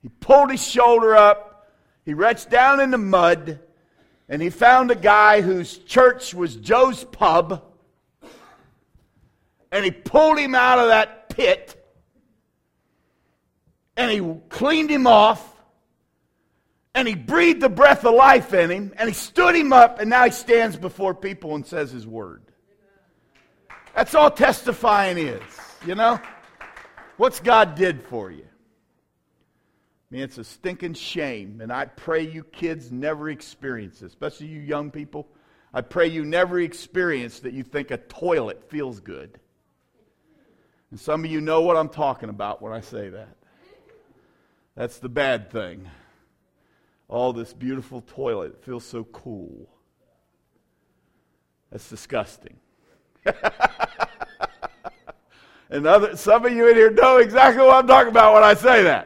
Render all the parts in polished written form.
He pulled his shoulder up. He reached down in the mud. And he found a guy whose church was Joe's Pub. And he pulled him out of that pit. And he cleaned him off. And he breathed the breath of life in him. And he stood him up. And now he stands before people and says his word. That's all testifying is, you know. What's God did for you. I mean, it's a stinking shame. And I pray you kids never experience this. Especially you young people. I pray you never experience that you think a toilet feels good. And some of you know what I'm talking about when I say that. That's the bad thing. Oh, this beautiful toilet, it feels so cool. That's disgusting. And some of you in here know exactly what I'm talking about when I say that.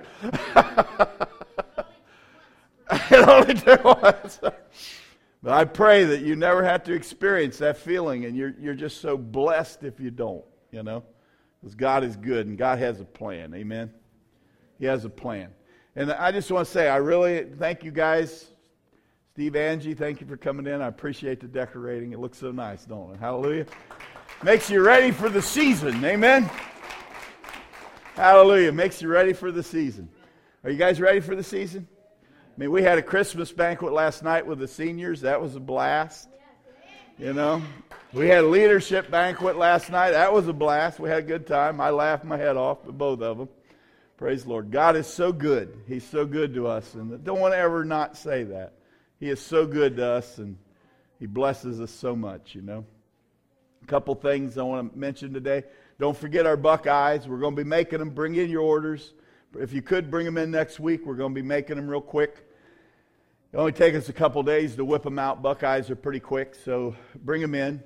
It only took once. But I pray that you never have to experience that feeling, and you're just so blessed if you don't, you know. Because God is good, and God has a plan. Amen? He has a plan. And I just want to say, I really thank you guys. Steve, Angie, thank you for coming in. I appreciate the decorating. It looks so nice, don't it? Hallelujah. Makes you ready for the season. Amen? Hallelujah. Makes you ready for the season. Are you guys ready for the season? I mean, we had a Christmas banquet last night with the seniors. That was a blast. You know? We had a leadership banquet last night. That was a blast. We had a good time. I laughed my head off with both of them. Praise the Lord. God is so good. He's so good to us. And don't want to ever not say that. He is so good to us, and He blesses us so much, you know. A couple things I want to mention today. Don't forget our Buckeyes. We're going to be making them. Bring in your orders. If you could, bring them in next week. We're going to be making them real quick. It only takes us a couple days to whip them out. Buckeyes are pretty quick, so bring them in.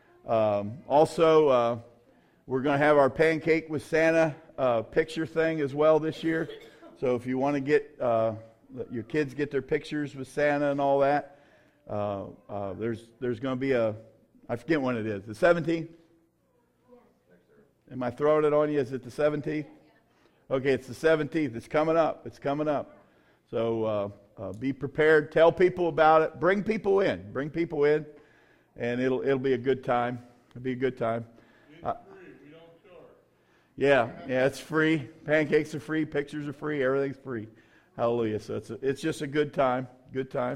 Also, we're going to have our Pancake with Santa picture thing as well this year. So if you want to get your kids get their pictures with Santa and all that, there's going to be I forget when it is. The 17th? Am I throwing it on you? Is it the 17th? Okay, it's the 17th. It's coming up. It's coming up. So be prepared. Tell people about it. Bring people in. Bring people in, and it'll be a good time. It'll be a good time. It's free. We don't charge. Yeah, it's free. Pancakes are free. Pictures are free. Everything's free. Hallelujah. So it's just a good time. Good time.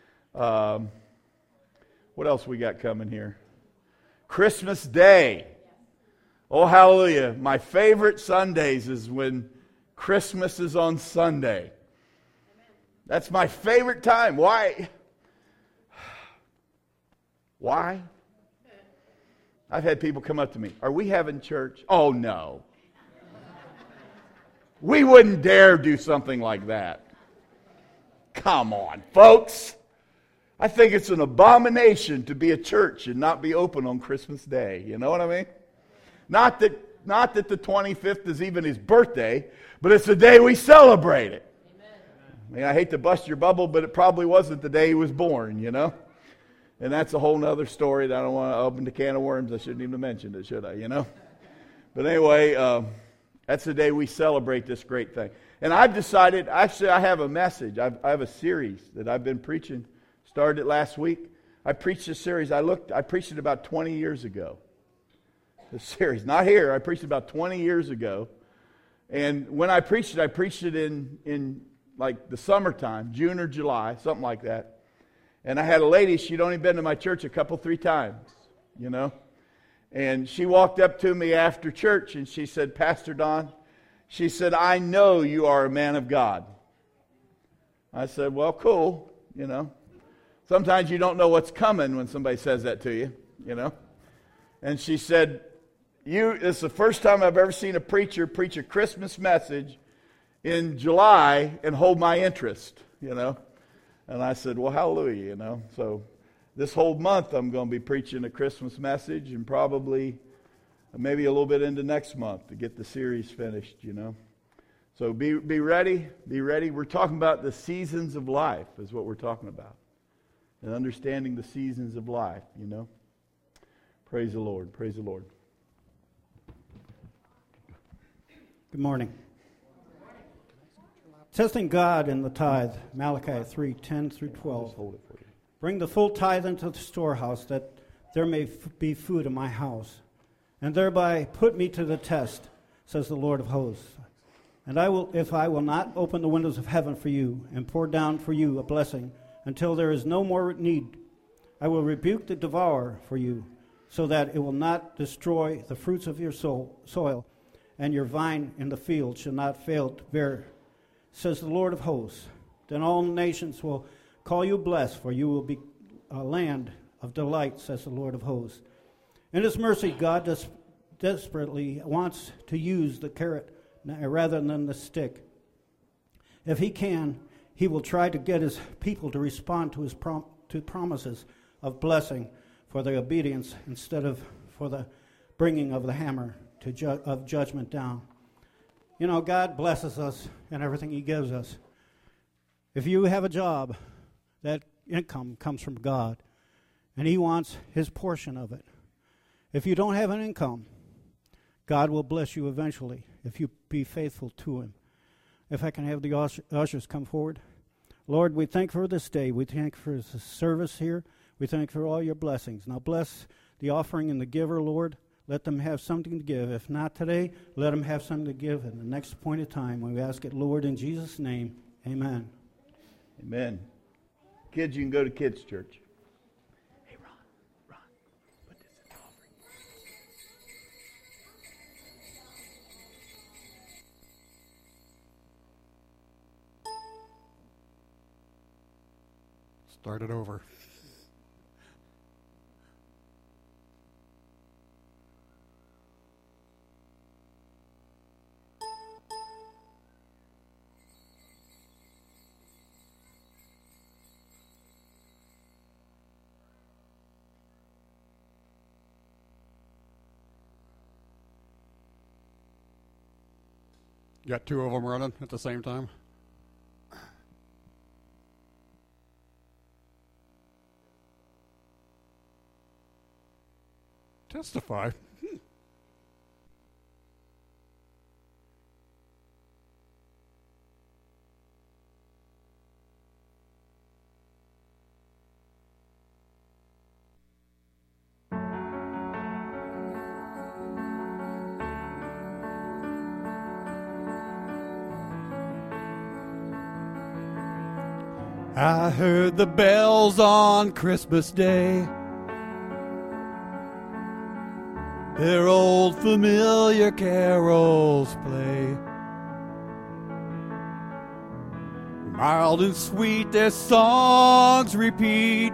What else we got coming here? Christmas Day. Oh, hallelujah. My favorite Sundays is when Christmas is on Sunday. That's my favorite time. Why? Why? I've had people come up to me. Are we having church? Oh, no. We wouldn't dare do something like that. Come on, folks. I think it's an abomination to be a church and not be open on Christmas Day. You know what I mean? Not that the 25th is even his birthday, but it's the day we celebrate it. Amen. I mean, I hate to bust your bubble, but it probably wasn't the day he was born, you know? And that's a whole other story that I don't want to open the can of worms. I shouldn't even have mentioned it, should I, you know? But anyway, that's the day we celebrate this great thing. And I've decided, actually I have a message. I have a series that I've been preaching. Started it last week. I preached this series. I preached it about 20 years ago. This series, not here. I preached it about 20 years ago. And when I preached it in like the summertime, June or July, something like that. And I had a lady, she'd only been to my church 3 times, you know. And she walked up to me after church and she said, Pastor Don, she said, I know you are a man of God. I said, well, cool, you know. Sometimes you don't know what's coming when somebody says that to you, you know. And she said, it's the first time I've ever seen a preacher preach a Christmas message in July and hold my interest, you know. And I said, well, hallelujah, you know. So this whole month I'm going to be preaching a Christmas message and probably maybe a little bit into next month to get the series finished, you know. So be ready, be ready. We're talking about the seasons of life is what we're talking about. And understanding the seasons of life, you know. Praise the Lord, praise the Lord. Good morning. Testing God in the tithe, Malachi 3:10 through 12. Bring the full tithe into the storehouse, that there may be food in my house, and thereby put me to the test, says the Lord of hosts. And if I will not open the windows of heaven for you, and pour down for you a blessing, until there is no more need, I will rebuke the devourer for you, so that it will not destroy the fruits of your soil, and your vine in the field shall not fail to bear, says the Lord of hosts. Then all nations will call you blessed, for you will be a land of delight, says the Lord of hosts. In His mercy, God desperately wants to use the carrot rather than the stick. If He can, He will try to get His people to respond to His promises of blessing for their obedience, instead of for the bringing of the hammer of judgment down. You know, God blesses us in everything He gives us. If you have a job, that income comes from God, and He wants His portion of it. If you don't have an income, God will bless you eventually if you be faithful to Him. If I can have the ushers come forward. Lord, we thank you for this day. We thank you for the service here. We thank you for all your blessings. Now bless the offering and the giver, Lord. Let them have something to give. If not today, let them have something to give at the next point of time. We ask it, Lord, in Jesus' name. Amen. Amen. Kids, you can go to kids' church. Hey, Ron, put this in the offering. Start it over. You got two of them running at the same time? Testify. I heard the bells on Christmas Day, their old familiar carols play. Mild and sweet their songs repeat,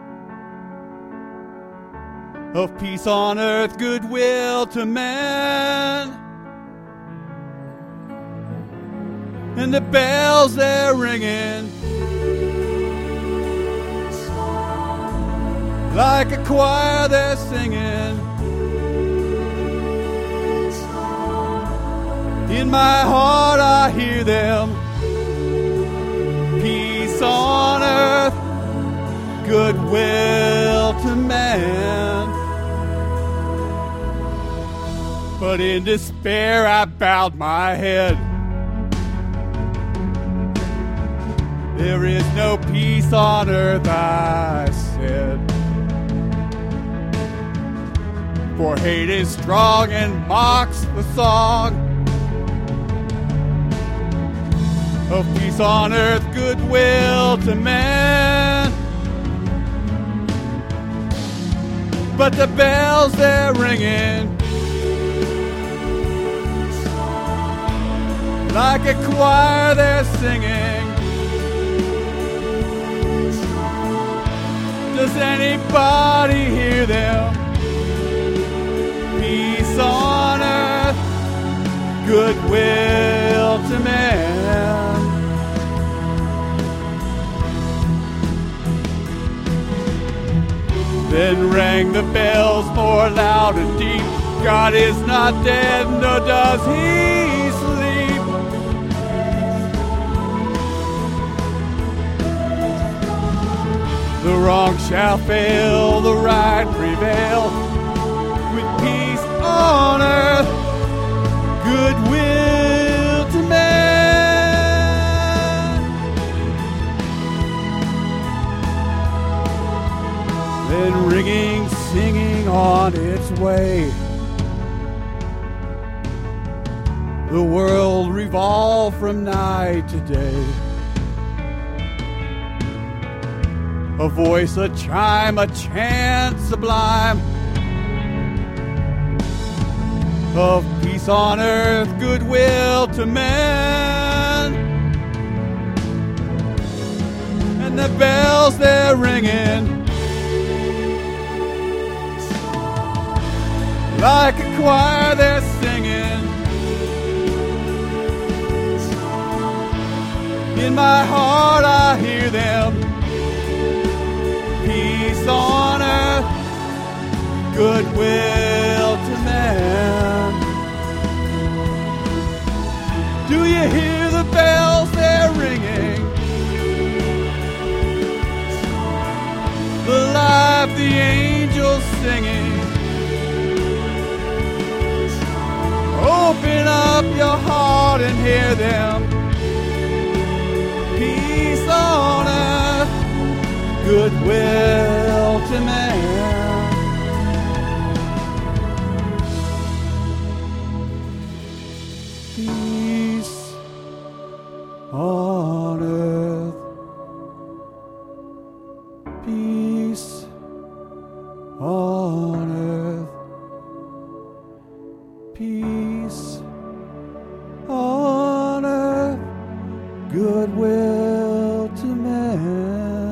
of peace on earth, goodwill to men. And the bells they're ringing like a choir they're singing. In my heart I hear them. Peace on earth, goodwill to man. But in despair I bowed my head. There is no peace on earth, I said. For hate is strong and mocks the song of peace on earth, goodwill to man. But the bells they're ringing like a choir they're singing. Does anybody hear them? Peace on earth, goodwill to man. Then rang the bells more loud and deep. God is not dead, nor does He sleep. The wrong shall fail, the right prevail. With peace on earth, goodwill to man. on its way. The world revolved from night to day. A voice, a chime, a chant sublime of peace on earth, goodwill to men. And the bells they're ringing like a choir they're singing. In my heart I hear them. Peace on earth, goodwill to men. Do you hear the bells they're ringing? The life the angels singing. Open up your heart and hear them. Peace on earth, goodwill to man. Peace on earth, peace on earth, peace on earth, goodwill to men.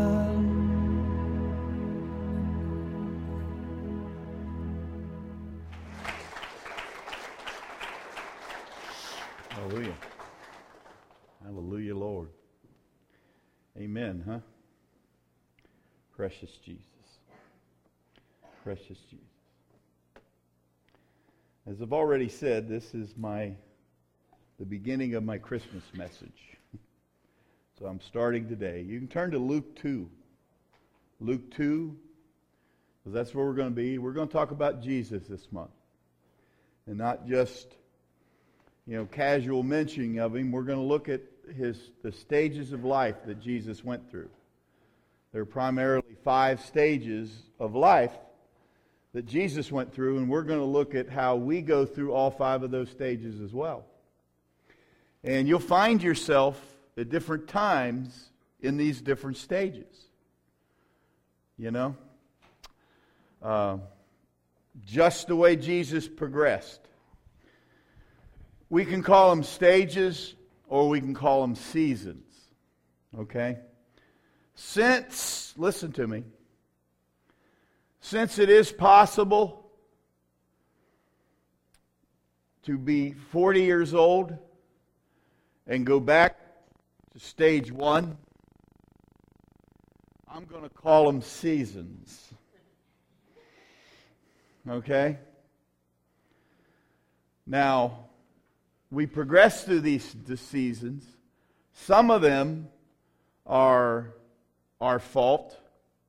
Hallelujah. Hallelujah, Lord. Amen, huh? Precious Jesus. Precious Jesus. As I've already said, this is the beginning of my Christmas message. So I'm starting today. You can turn to Luke 2. Luke 2, because that's where we're going to be. We're going to talk about Jesus this month. And not just, casual mentioning of him. We're going to look at the stages of life that Jesus went through. There are primarily 5 stages of life that Jesus went through, and we're going to look at how we go through all 5 of those stages as well. And you'll find yourself at different times in these different stages. Just the way Jesus progressed. We can call them stages or we can call them seasons. Okay? Listen to me, since it is possible to be 40 years old and go back to stage 1, I'm going to call them seasons. Okay? Now, we progress through the seasons. Some of them are our fault.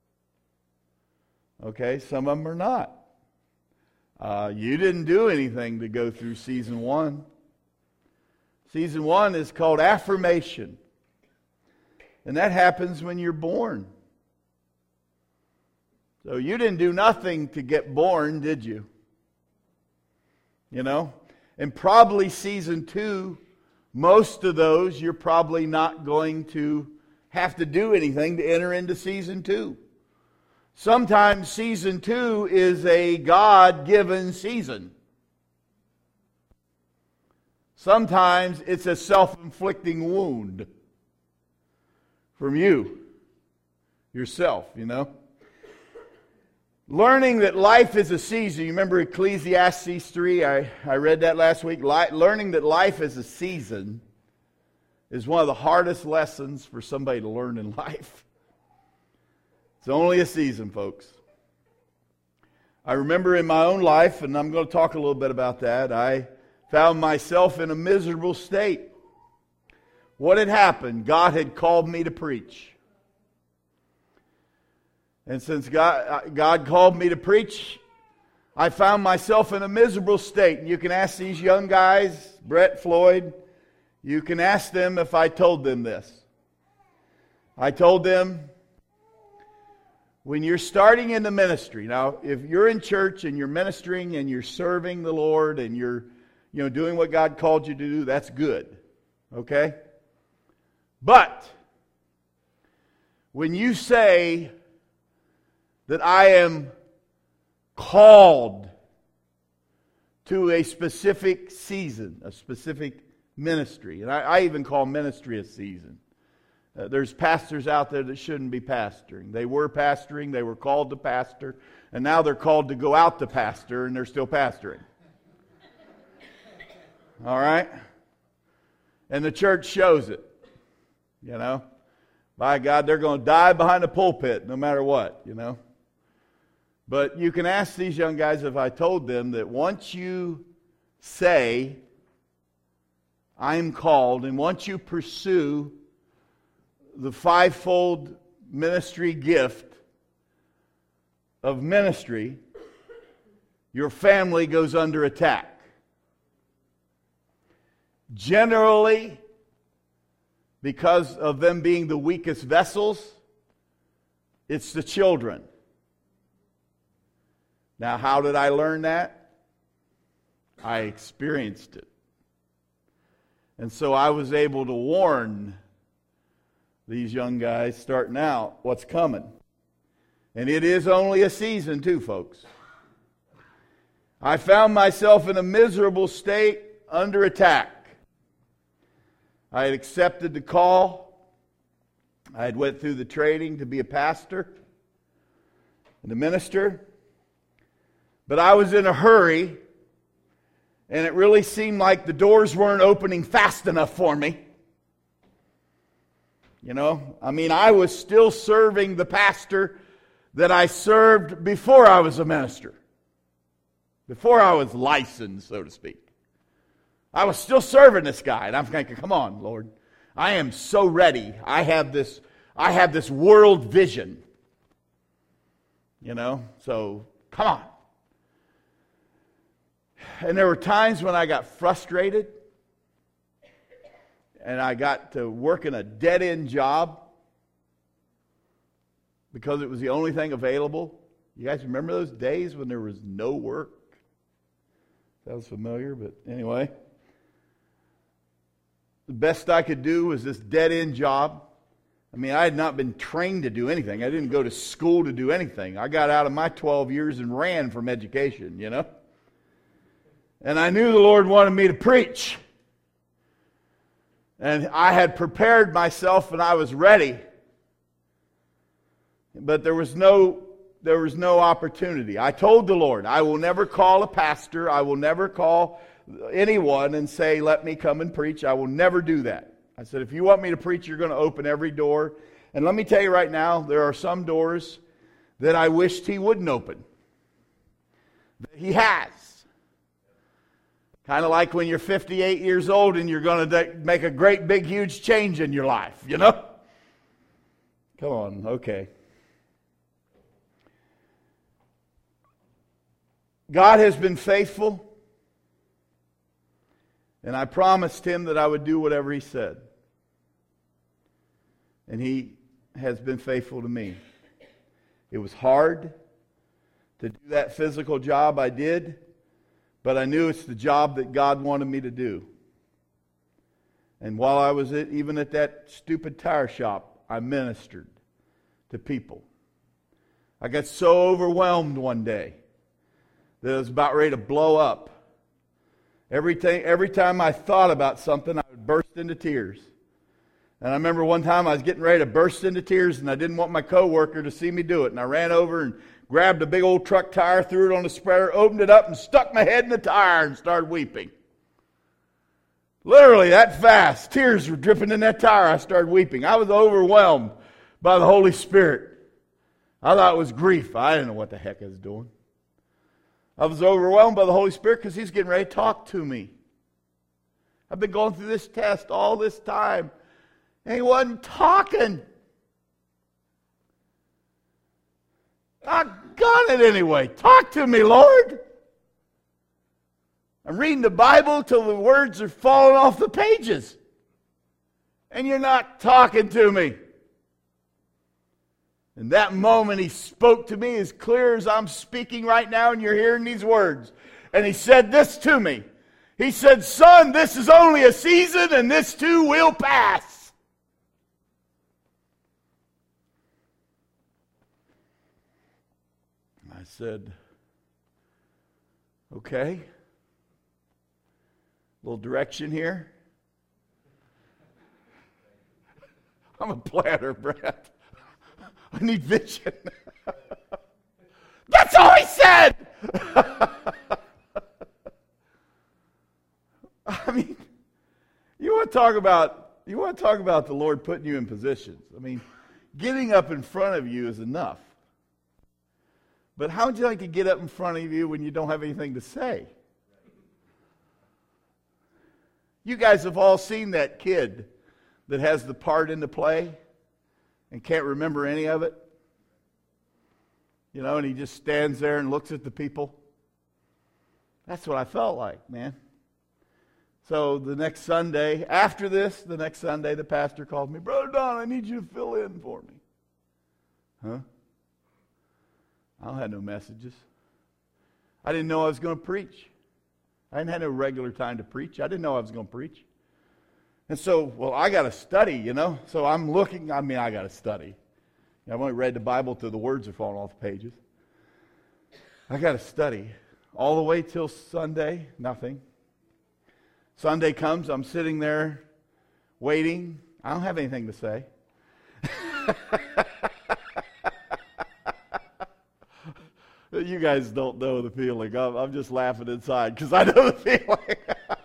Okay? Some of them are not. You didn't do anything to go through season 1. Season 1 is called affirmation. And that happens when you're born. So you didn't do nothing to get born, did you? And probably season 2, most of those, you're probably not going to have to do anything to enter into season 2. Sometimes season 2 is a God-given season. Sometimes it's a self-inflicting wound from you, yourself, Learning that life is a season. You remember Ecclesiastes 3? I read that last week. Learning that life is a season is one of the hardest lessons for somebody to learn in life. It's only a season, folks. I remember in my own life, and I'm going to talk a little bit about that, I found myself in a miserable state. What had happened? God had called me to preach. And since God called me to preach, I found myself in a miserable state. And you can ask these young guys, Brett, Floyd, you can ask them if I told them this. I told them, when you're starting in the ministry, now if you're in church and you're ministering and you're serving the Lord and you're doing what God called you to do, that's good. Okay? But when you say that I am called to a specific season, a specific ministry, and I even call ministry a season. There's pastors out there that shouldn't be pastoring. They were pastoring, they were called to pastor, and now they're called to go out to pastor, and they're still pastoring. All right? And the church shows it. By God, they're going to die behind the pulpit no matter what, But you can ask these young guys if I told them that once you say, I'm called, and once you pursue the fivefold ministry gift of ministry, your family goes under attack. Generally, because of them being the weakest vessels, it's the children. Now, how did I learn that? I experienced it. And so I was able to warn these young guys starting out what's coming. And it is only a season too, folks. I found myself in a miserable state under attack. I had accepted the call. I had went through the training to be a pastor and a minister. But I was in a hurry, and it really seemed like the doors weren't opening fast enough for me. I was still serving the pastor that I served before I was a minister. Before I was licensed, so to speak. I was still serving this guy, and I'm thinking, come on, Lord. I am so ready. I have this world vision. So come on. And there were times when I got frustrated and I got to work in a dead-end job because it was the only thing available. You guys remember those days when there was no work? That was familiar, but anyway. The best I could do was this dead-end job. I had not been trained to do anything. I didn't go to school to do anything. I got out of my 12 years and ran from education, And I knew the Lord wanted me to preach. And I had prepared myself and I was ready. But there was no opportunity. I told the Lord, I will never call a pastor. I will never call anyone and say, let me come and preach. I will never do that. I said, if you want me to preach, you're going to open every door. And let me tell you right now, there are some doors that I wished He wouldn't open. That He has. Kind of like when you're 58 years old and you're going to make a great, big, huge change in your life, Come on, okay. God has been faithful, and I promised Him that I would do whatever He said. And He has been faithful to me. It was hard to do that physical job I did, but I knew it's the job that God wanted me to do. And while I was even at that stupid tire shop, I ministered to people. I got so overwhelmed one day that I was about ready to blow up. Every time I thought about something, I would burst into tears. And I remember one time I was getting ready to burst into tears, and I didn't want my coworker to see me do it. And I ran over and grabbed a big old truck tire, threw it on the spreader, opened it up, and stuck my head in the tire and started weeping. Literally that fast. Tears were dripping in that tire. I started weeping. I was overwhelmed by the Holy Spirit. I thought it was grief. I didn't know what the heck I was doing. I was overwhelmed by the Holy Spirit because He's getting ready to talk to me. I've been going through this test all this time, and He wasn't talking. I got it anyway. Talk to me, Lord. I'm reading the Bible till the words are falling off the pages. And you're not talking to me. In that moment, he spoke to me as clear as I'm speaking right now, and you're hearing these words. And he said this to me. He said, son, this is only a season, and this too will pass. I said, okay. A little direction here. I'm a planner, Brett. I need vision. That's all he said. I mean, you want to talk about the Lord putting you in positions. I mean, getting up in front of you is enough. But how would you like to get up in front of you when you don't have anything to say? You guys have all seen that kid that has the part in the play and can't remember any of it. You know, and he just stands there and looks at the people. That's what I felt like, man. So the next Sunday, after this, the next Sunday, the pastor called me, Brother Don, I need you to fill in for me. Huh? I don't have no messages. I didn't know I was going to preach. I didn't have no regular time to preach. I didn't know I was going to preach. And so, well, I got to study, you know. So I'm looking, I got to study. I've only read the Bible till the words are falling off the pages. I got to study. All the way till Sunday, nothing. Sunday comes, I'm sitting there waiting. I don't have anything to say. You guys don't know the feeling. I'm just laughing inside because I know the feeling.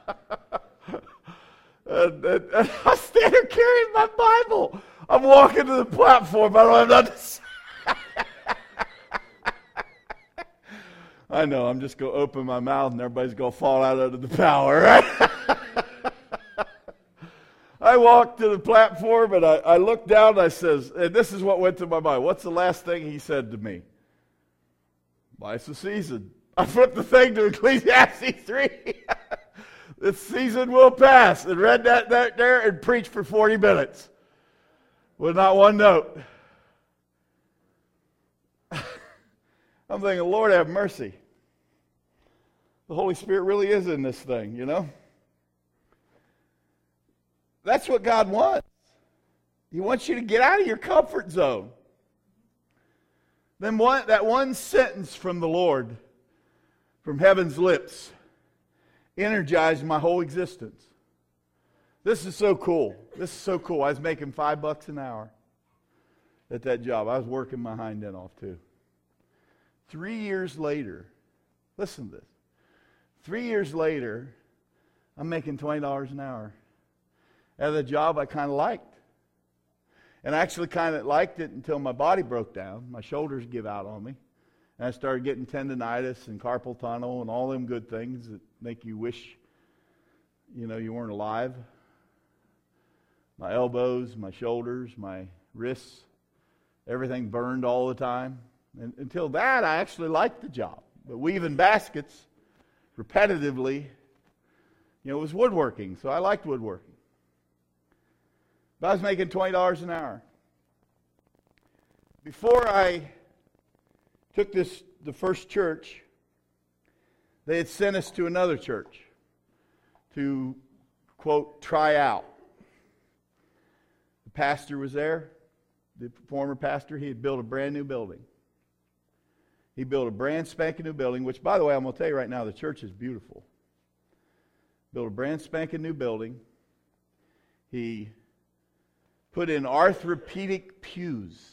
and I stand there carrying my Bible. I'm walking to the platform. I don't have nothing to say. I know. I'm just going to open my mouth and everybody's going to fall out under the power, right? I walked to the platform and I looked down and I says, and this is what went to my mind. What's the last thing he said to me? Life's a season. I flipped the thing to Ecclesiastes 3. This season will pass. And read that there and preached for 40 minutes. With not one note. I'm thinking, Lord have mercy. The Holy Spirit really is in this thing, you know. That's what God wants. He wants you to get out of your comfort zone. Then that one sentence from the Lord, from heaven's lips, energized my whole existence. This is so cool. This is so cool. I was making $5 an hour at that job. I was working my hind end off too. 3 years later, listen to this. 3 years later, I'm making $20 an hour at a job I kind of liked. And I actually kind of liked it until my body broke down. My shoulders give out on me. And I started getting tendonitis and carpal tunnel and all them good things that make you wish, you know, you weren't alive. My elbows, my shoulders, my wrists, everything burned all the time. And until that, I actually liked the job. But weaving baskets repetitively, you know, it was woodworking. So I liked woodworking. But I was making $20 an hour. Before I took the first church, they had sent us to another church to, quote, try out. The pastor was there, the former pastor. He had built a brand new building. He built a brand spanking new building, which, by the way, I'm going to tell you right now, the church is beautiful. Built a brand spanking new building. He put in orthopedic pews.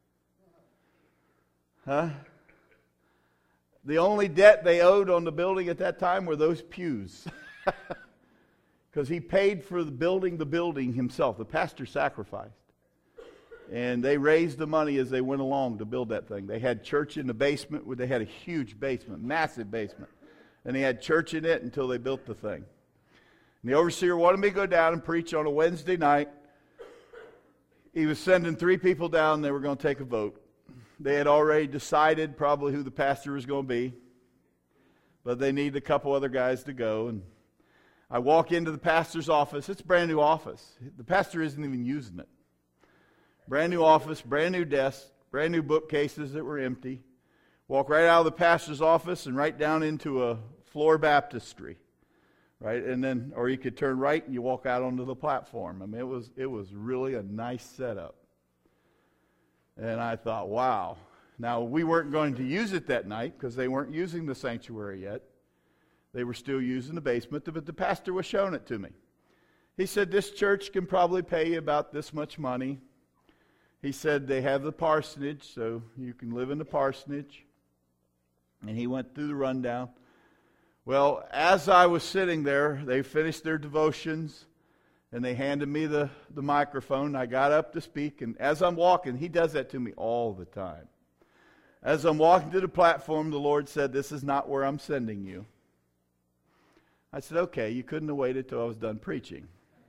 Huh? The only debt they owed on the building at that time were those pews. Because he paid for the building himself. The pastor sacrificed. And they raised the money as they went along to build that thing. They had church in the basement. Where they had a huge basement, massive basement. And they had church in it until they built the thing. And the overseer wanted me to go down and preach on a Wednesday night. He was sending 3 people down. They were going to take a vote. They had already decided probably who the pastor was going to be. But they needed a couple other guys to go. And I walk into the pastor's office. It's a brand new office. The pastor isn't even using it. Brand new office, brand new desk, brand new bookcases that were empty. Walk right out of the pastor's office and right down into a floor baptistry. Right? And then, or you could turn right and you walk out onto the platform. I mean, it was really a nice setup. And I thought, wow. Now, we weren't going to use it that night because they weren't using the sanctuary yet. They were still using the basement, but the pastor was showing it to me. He said, this church can probably pay you about this much money. He said, they have the parsonage, so you can live in the parsonage. And he went through the rundown. Well, as I was sitting there, they finished their devotions, and they handed me the microphone. I got up to speak, and as I'm walking, he does that to me all the time. As I'm walking to the platform, the Lord said, this is not where I'm sending you. I said, okay, you couldn't have waited till I was done preaching.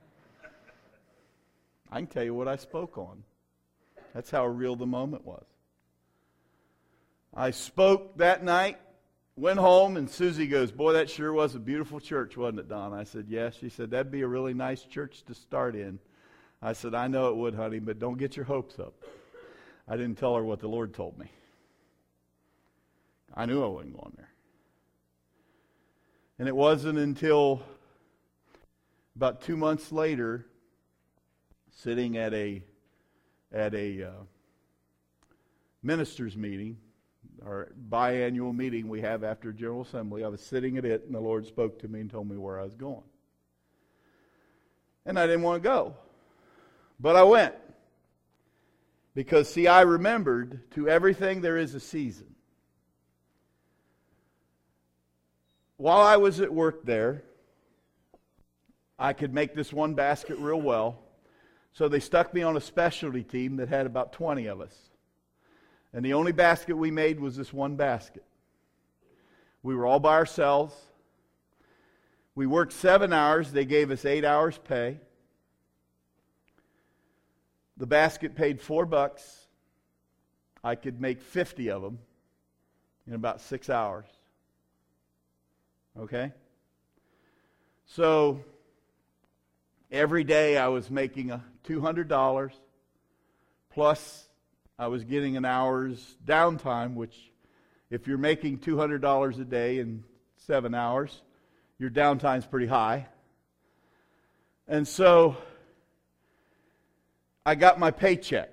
I can tell you what I spoke on. That's how real the moment was. I spoke that night, went home, and Susie goes, boy, that sure was a beautiful church, wasn't it, Don? I said, yes. She said, that'd be a really nice church to start in. I said, I know it would, honey, but don't get your hopes up. I didn't tell her what the Lord told me. I knew I wasn't going there. And it wasn't until about 2 months later, sitting at a ministers' meeting, our biannual meeting we have after General Assembly. I was sitting at it, and the Lord spoke to me and told me where I was going. And I didn't want to go. But I went. Because, see, I remembered, to everything there is a season. While I was at work there, I could make this one basket real well. So they stuck me on a specialty team that had about 20 of us. And the only basket we made was this one basket. We were all by ourselves. We worked 7 hours. They gave us 8 hours pay. The basket paid $4. I could make 50 of them in about 6 hours. Okay? So every day I was making $200 plus I was getting an hour's downtime, which if you're making $200 a day in 7 hours, your downtime's pretty high. And so I got my paycheck.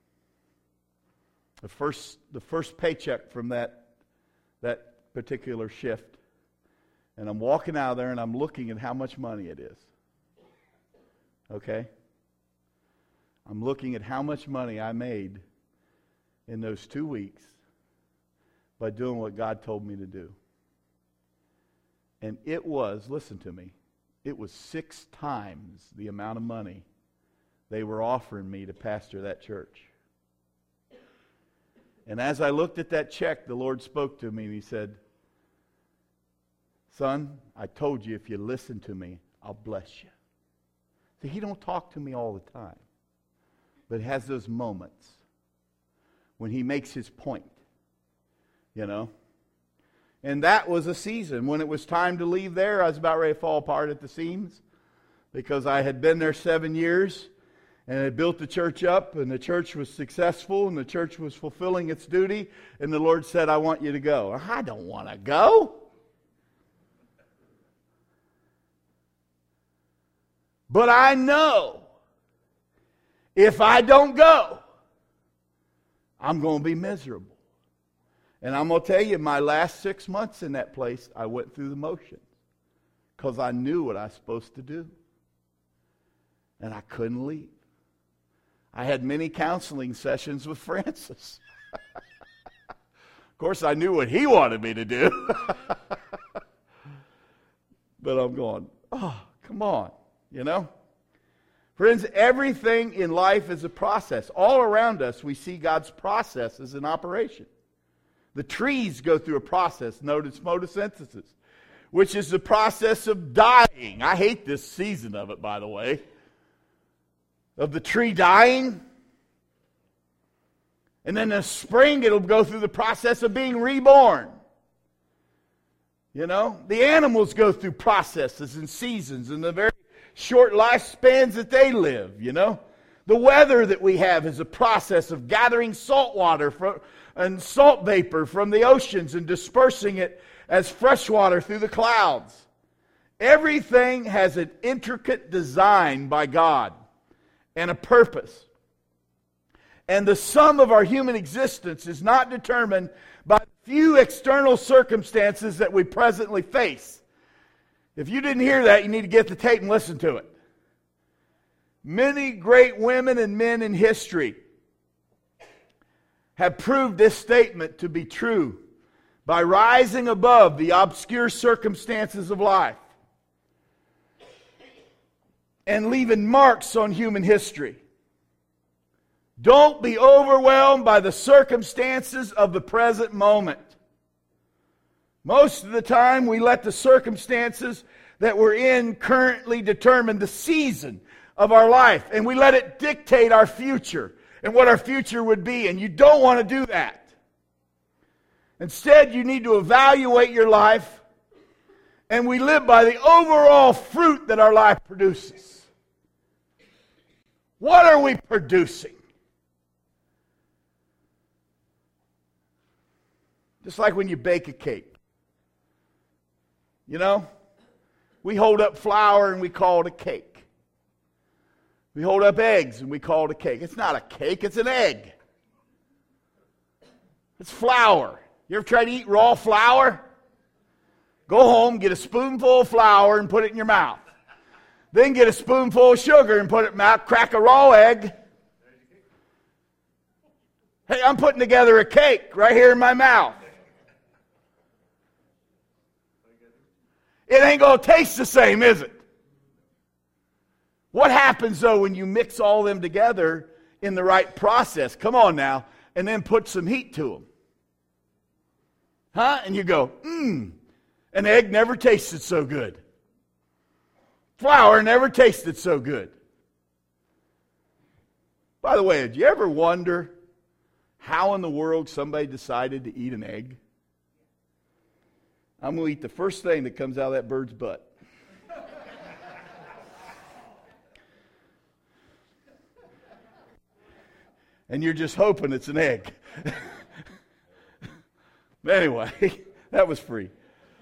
The first paycheck from that particular shift. And I'm walking out there and I'm looking at how much money it is. Okay? I'm looking at how much money I made in those 2 weeks by doing what God told me to do. And it was, listen to me, it was 6 times the amount of money they were offering me to pastor that church. And as I looked at that check, the Lord spoke to me and He said, son, I told you if you listen to me, I'll bless you. See, He don't talk to me all the time, but He has those moments when He makes His point, you know. And that was a season. When it was time to leave there, I was about ready to fall apart at the seams because I had been there 7 years and had built the church up, and the church was successful, and the church was fulfilling its duty, and the Lord said, I want you to go. I don't want to go. But I know if I don't go, I'm going to be miserable. And I'm going to tell you, my last 6 months in that place, I went through the motions because I knew what I was supposed to do. And I couldn't leave. I had many counseling sessions with Francis. Of course, I knew what he wanted me to do. But I'm going, oh, come on, you know? Friends, everything in life is a process. All around us, we see God's process as an operation. The trees go through a process known as photosynthesis, which is the process of dying. I hate this season of it, by the way. Of the tree dying. And then in the spring, it'll go through the process of being reborn. You know, the animals go through processes and seasons and the very short lifespans that they live, you know. The weather that we have is a process of gathering salt water and salt vapor from the oceans and dispersing it as fresh water through the clouds. Everything has an intricate design by God and a purpose. And the sum of our human existence is not determined by the few external circumstances that we presently face. If you didn't hear that, you need to get the tape and listen to it. Many great women and men in history have proved this statement to be true by rising above the obscure circumstances of life and leaving marks on human history. Don't be overwhelmed by the circumstances of the present moment. Most of the time, we let the circumstances that we're in currently determine the season of our life, and we let it dictate our future and what our future would be, and you don't want to do that. Instead, you need to evaluate your life, and we live by the overall fruit that our life produces. What are we producing? Just like when you bake a cake. You know, we hold up flour and we call it a cake. We hold up eggs and we call it a cake. It's not a cake, it's an egg. It's flour. You ever try to eat raw flour? Go home, get a spoonful of flour and put it in your mouth. Then get a spoonful of sugar and put it in your mouth. Crack a raw egg. Hey, I'm putting together a cake right here in my mouth. It ain't going to taste the same, is it? What happens, though, when you mix all them together in the right process? Come on now. And then put some heat to them. Huh? And you go, an egg never tasted so good. Flour never tasted so good. By the way, did you ever wonder how in the world somebody decided to eat an egg? I'm going to eat the first thing that comes out of that bird's butt. And you're just hoping it's an egg. Anyway, that was free.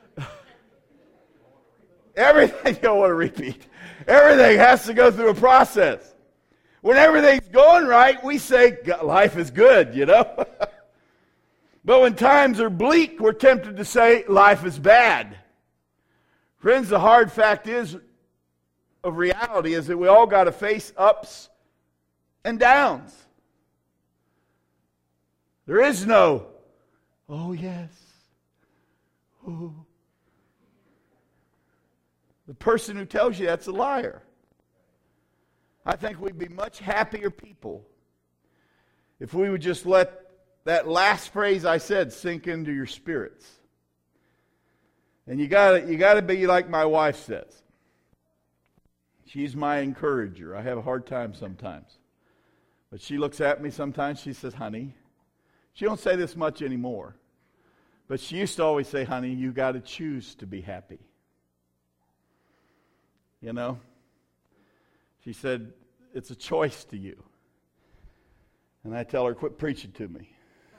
Everything, you don't want to repeat. Everything has to go through a process. When everything's going right, we say life is good, you know. But when times are bleak, we're tempted to say life is bad. Friends, the hard fact of reality is that we all got to face ups and downs. There is no, oh yes, oh. The person who tells you that's a liar. I think we'd be much happier people if we would just let that last phrase I said sink into your spirits. And you gotta be like my wife says. She's my encourager. I have a hard time sometimes. But she looks at me sometimes, she says, honey, she don't say this much anymore. But she used to always say, honey, you got to choose to be happy. You know? She said, it's a choice to you. And I tell her, quit preaching to me.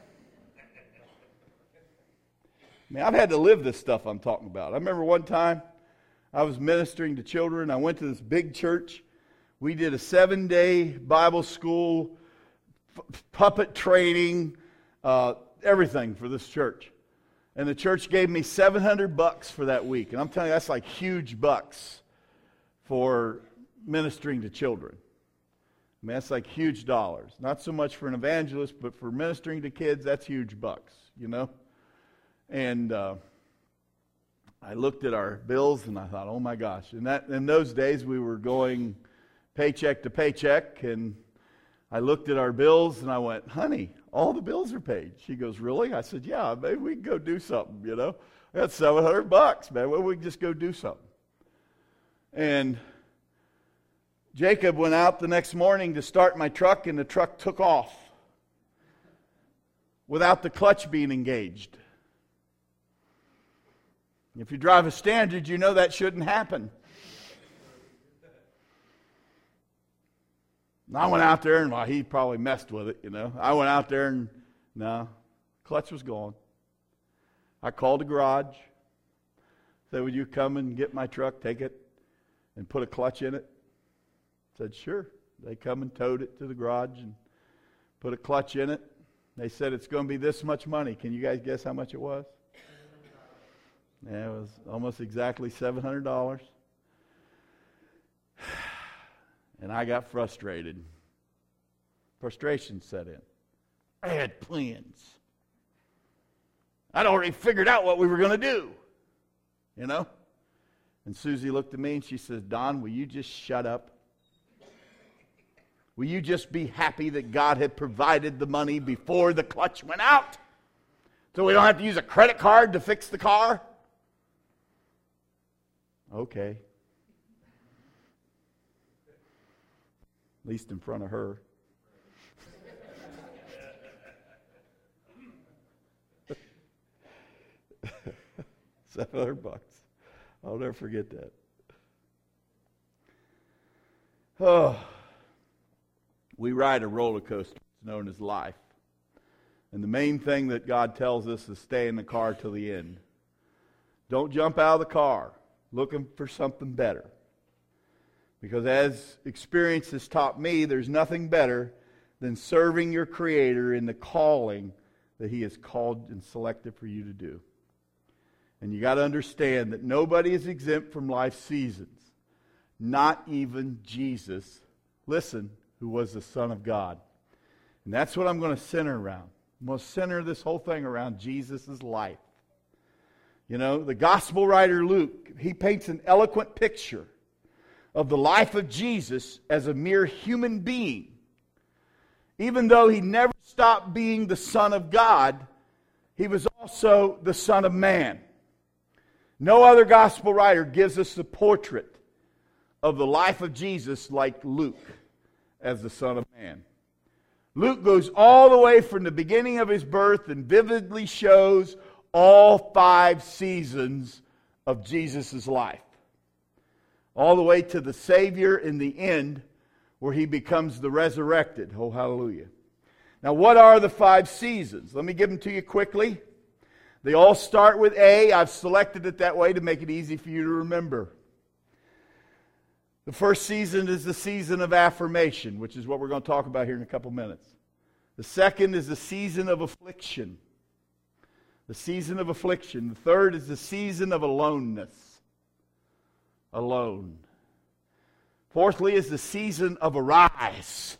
I mean, I've had to live this stuff I'm talking about. I remember one time I was ministering to children. I went to this big church. We did a 7-day Bible school, puppet training, everything for this church. And the church gave me $700 for that week. And I'm telling you, that's like huge bucks for ministering to children. I mean, that's like huge dollars. Not so much for an evangelist, but for ministering to kids, that's huge bucks, you know. And I looked at our bills and I thought, oh my gosh. And in those days we were going paycheck to paycheck, and I looked at our bills and I went, honey, all the bills are paid. She goes, really? I said, yeah, maybe we can go do something, you know. I got $700, man. Well, we can just go do something. And Jacob went out the next morning to start my truck, and the truck took off without the clutch being engaged. If you drive a Standard, you know that shouldn't happen. And I went out there, and well, he probably messed with it, you know. I went out there, and no, clutch was gone. I called the garage. Said, would you come and get my truck, take it, and put a clutch in it? Said, sure. They come and towed it to the garage and put a clutch in it. They said, it's going to be this much money. Can you guys guess how much it was? Yeah, it was almost exactly $700. And I got frustrated. Frustration set in. I had plans. I'd already figured out what we were going to do. You know? And Susie looked at me and she says, Don, will you just shut up? Will you just be happy that God had provided the money before the clutch went out? So we don't have to use a credit card to fix the car? Okay. At least in front of her. $700. I'll never forget that. Oh, we ride a roller coaster. It's known as life. And the main thing that God tells us is stay in the car till the end. Don't jump out of the car looking for something better. Because as experience has taught me, there's nothing better than serving your Creator in the calling that He has called and selected for you to do. And you got to understand that nobody is exempt from life's seasons. Not even Jesus, listen, who was the Son of God. And that's what I'm going to center around. I'm going to center this whole thing around Jesus' life. You know, the gospel writer Luke, he paints an eloquent picture of the life of Jesus as a mere human being. Even though he never stopped being the Son of God, he was also the Son of Man. No other gospel writer gives us the portrait of the life of Jesus like Luke as the Son of Man. Luke goes all the way from the beginning of his birth and vividly shows all 5 seasons of Jesus' life. All the way to the Savior in the end, where He becomes the resurrected. Oh, hallelujah. Now, what are the 5 seasons? Let me give them to you quickly. They all start with A. I've selected it that way to make it easy for you to remember. The first season is the season of affirmation, which is what we're going to talk about here in a couple minutes. The second is the season of affliction. The season of affliction. The third is the season of aloneness. Alone. Fourthly is the season of arise.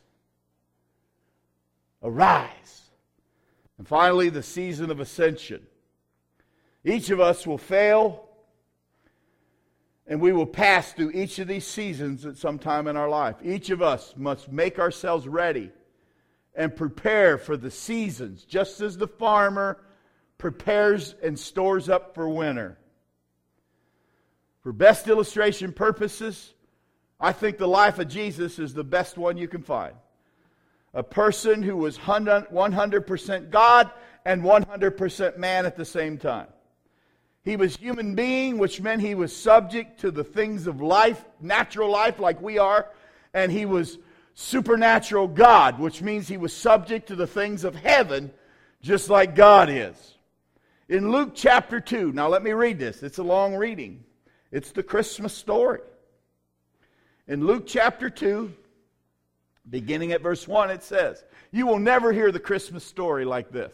Arise. And finally, the season of ascension. Each of us will fail, and we will pass through each of these seasons at some time in our life. Each of us must make ourselves ready and prepare for the seasons, just as the farmer prepares and stores up for winter. For best illustration purposes, I think the life of Jesus is the best one you can find. A person who was 100% God and 100% man at the same time. He was human being, which meant he was subject to the things of life, natural life like we are, and he was supernatural God, which means he was subject to the things of heaven, just like God is. In Luke chapter 2, now let me read this. It's a long reading. It's the Christmas story. In Luke chapter 2, beginning at verse 1, it says, you will never hear the Christmas story like this.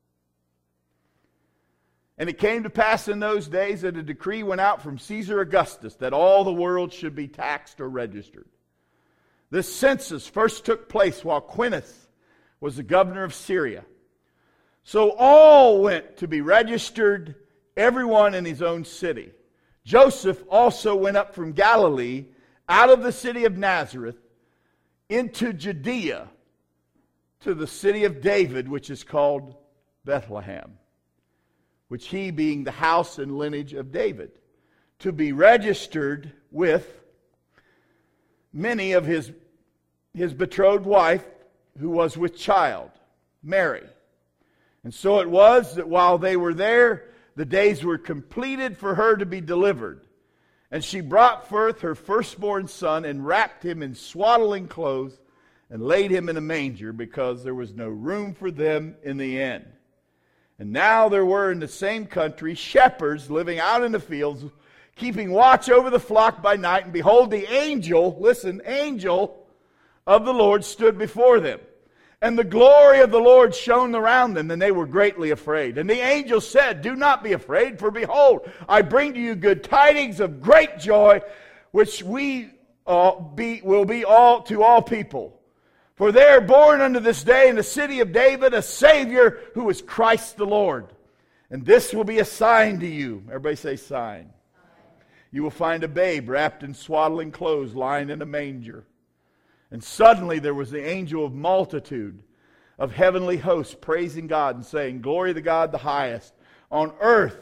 And it came to pass in those days that a decree went out from Caesar Augustus that all the world should be taxed or registered. This census first took place while Quirinius was the governor of Syria. So all went to be registered, everyone in his own city. Joseph also went up from Galilee, out of the city of Nazareth, into Judea, to the city of David, which is called Bethlehem, which he being the house and lineage of David, to be registered with many of his betrothed wife, who was with child, Mary. And so it was that while they were there, the days were completed for her to be delivered. And she brought forth her firstborn son and wrapped him in swaddling clothes and laid him in a manger, because there was no room for them in the inn. And now there were in the same country shepherds living out in the fields, keeping watch over the flock by night. And behold, the angel, listen, angel of the Lord stood before them. And the glory of the Lord shone around them, and they were greatly afraid. And the angel said, "Do not be afraid, for behold, I bring to you good tidings of great joy, which will be all to all people. For there born unto this day in the city of David a Savior, who is Christ the Lord. And this will be a sign to you." Everybody say sign. "You will find a babe wrapped in swaddling clothes, lying in a manger." And suddenly there was the angel of multitude of heavenly hosts praising God and saying, "Glory to God the highest, on earth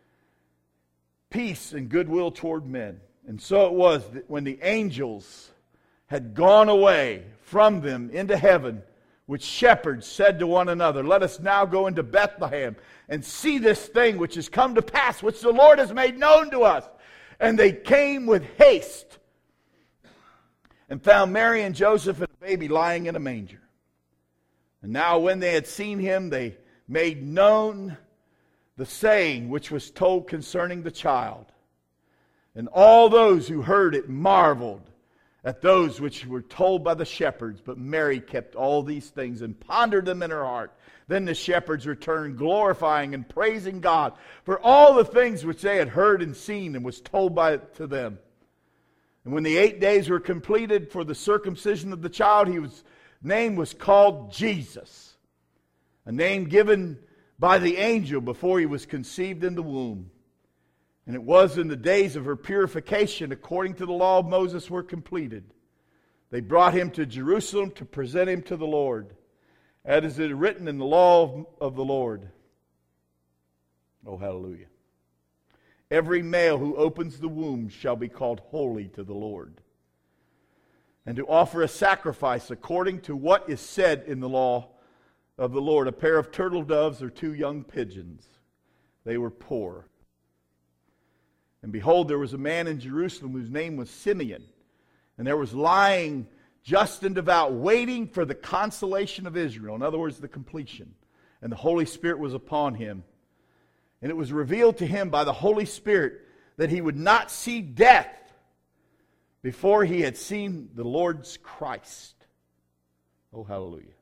peace and goodwill toward men." And so it was that when the angels had gone away from them into heaven, which shepherds said to one another, "Let us now go into Bethlehem and see this thing which has come to pass, which the Lord has made known to us." And they came with haste and found Mary and Joseph and a baby lying in a manger. And now when they had seen him, they made known the saying which was told concerning the child. And all those who heard it marveled at those which were told by the shepherds. But Mary kept all these things and pondered them in her heart. Then the shepherds returned, glorifying and praising God for all the things which they had heard and seen and was told to them. And when the 8 days were completed for the circumcision of the child, his name was called Jesus, a name given by the angel before he was conceived in the womb. And it was in the days of her purification, according to the law of Moses, were completed. They brought him to Jerusalem to present him to the Lord, as it is written in the law of the Lord. Oh, hallelujah. Every male who opens the womb shall be called holy to the Lord, and to offer a sacrifice according to what is said in the law of the Lord, a pair of turtle doves or 2 young pigeons. They were poor. And behold, there was a man in Jerusalem whose name was Simeon, and there was lying just and devout, waiting for the consolation of Israel. In other words, the completion. And the Holy Spirit was upon him. And it was revealed to him by the Holy Spirit that he would not see death before he had seen the Lord's Christ. Oh, hallelujah.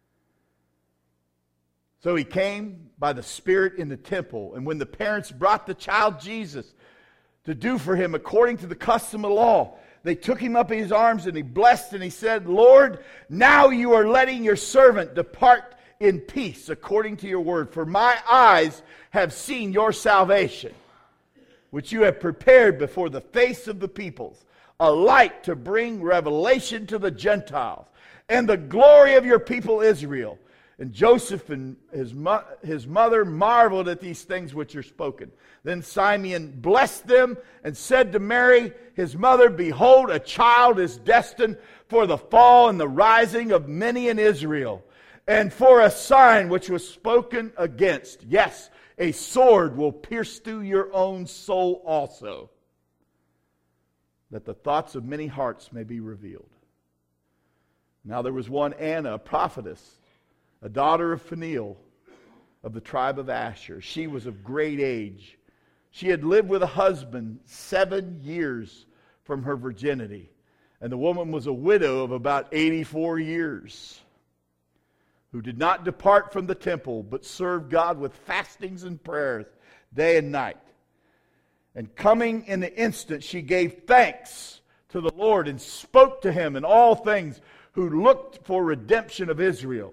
So he came by the Spirit in the temple. And when the parents brought the child Jesus to do for him according to the custom of the law, they took him up in his arms, and he blessed, and he said, "Lord, now you are letting your servant depart in peace according to your word. For my eyes have seen your salvation, which you have prepared before the face of the peoples, a light to bring revelation to the Gentiles, and the glory of your people Israel." And Joseph and his mother marveled at these things which are spoken. Then Simeon blessed them and said to Mary, his mother, "Behold, a child is destined for the fall and the rising of many in Israel, and for a sign which was spoken against. Yes, a sword will pierce through your own soul also, that the thoughts of many hearts may be revealed." Now there was one Anna, a prophetess, a daughter of Phanuel of the tribe of Asher. She was of great age. She had lived with a husband 7 years from her virginity. And the woman was a widow of about 84 years, who did not depart from the temple, but served God with fastings and prayers day and night. And coming in the instant, she gave thanks to the Lord and spoke to him in all things, who looked for redemption of Israel.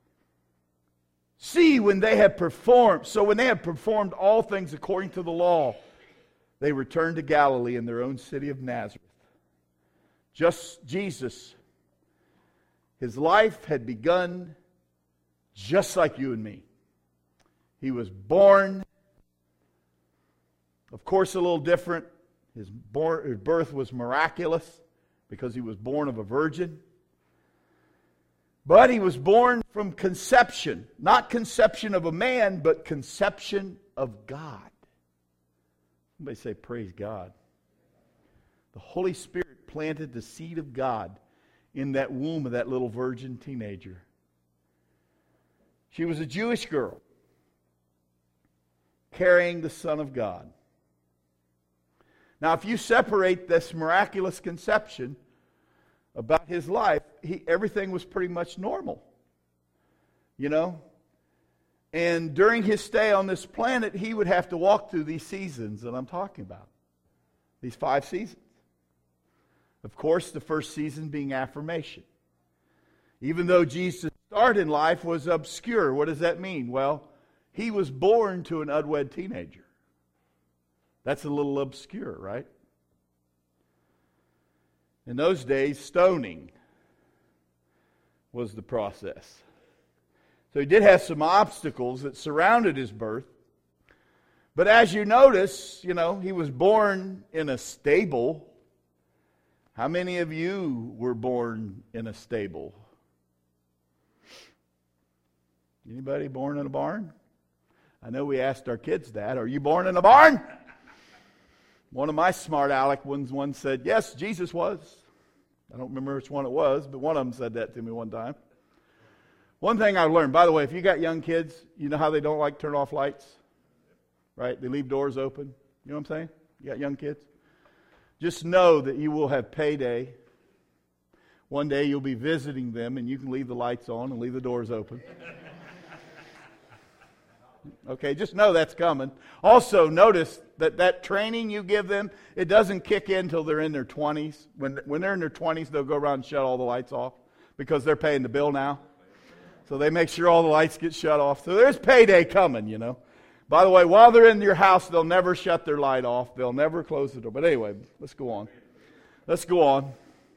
See, when they had performed all things according to the law, they returned to Galilee in their own city of Nazareth. Just Jesus, his life had begun just like you and me. He was born, of course, a little different. His birth was miraculous because he was born of a virgin. But he was born from conception. Not conception of a man, but conception of God. Somebody say, praise God. The Holy Spirit planted the seed of God in that womb of that little virgin teenager. She was a Jewish girl carrying the Son of God. Now, if you separate this miraculous conception about his life, everything was pretty much normal. You know? And during his stay on this planet, he would have to walk through these seasons that I'm talking about. These 5 seasons. Of course, the first season being affirmation. Even though Jesus' start in life was obscure, what does that mean? Well, he was born to an unwed teenager. That's a little obscure, right? In those days, stoning was the process. So he did have some obstacles that surrounded his birth. But as you notice, he was born in a stable. How many of you were born in a stable? Anybody born in a barn? I know we asked our kids that. Are you born in a barn? One of my smart aleck ones once said, yes, Jesus was. I don't remember which one it was, but one of them said that to me one time. One thing I learned, by the way, if you got young kids, you know how they don't like turn off lights? Right? They leave doors open. You know what I'm saying? You got young kids? Just know that you will have payday. One day you'll be visiting them and you can leave the lights on and leave the doors open. Okay, just know that's coming. Also, notice that training you give them, it doesn't kick in until they're in their 20s. When they're in their 20s, they'll go around and shut all the lights off because they're paying the bill now. So they make sure all the lights get shut off. So there's payday coming, By the way, while they're in your house, they'll never shut their light off. They'll never close the door. But anyway, let's go on.